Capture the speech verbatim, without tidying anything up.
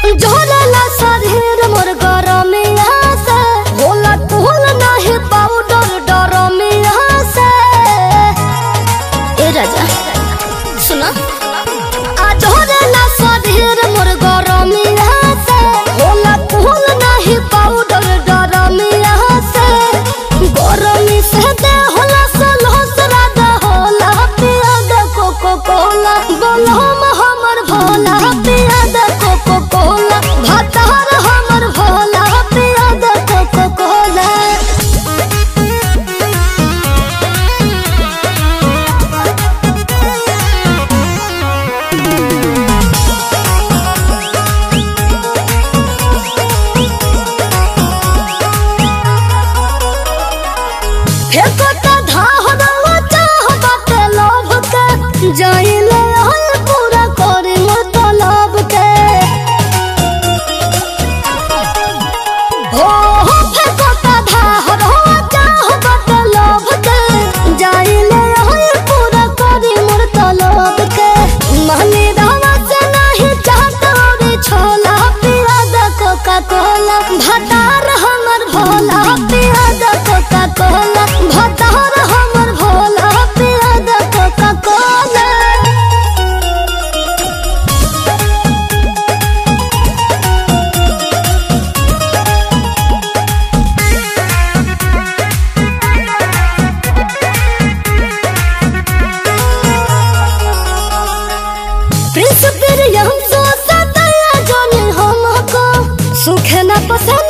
जोरला शरीर मोर गरमिया से होला तोल नाही पाउडर डरमिया से। ए राजा सुना आ जोरला शरीर मोर गरमिया से होला तोल नाही पाउडर डरमिया से। गरमी से दे होला सलहस राजा होला पिया द कोको कोला बोलो हमर भोला पिया द कोको कोला भातार हमर भोला पिया द कोको कोला। फेको त धाहरवा चाह बाटे लोभ के जाइले हल पूरा करे मोर तलब के। हो हो फेको त धाहरवा चाह बाटे लोभ के जाइले हल पूरा करे मोर तलब के। माने रहवा से नहीं चाहत रे छोला पिया द कोका कोला भातार हमर भोला पिया द कोका कोला भातार हमर भोला पिया द कोका कोला। प्रिंस प्रियम सो सदैया जाने हमको सुखे न पसंद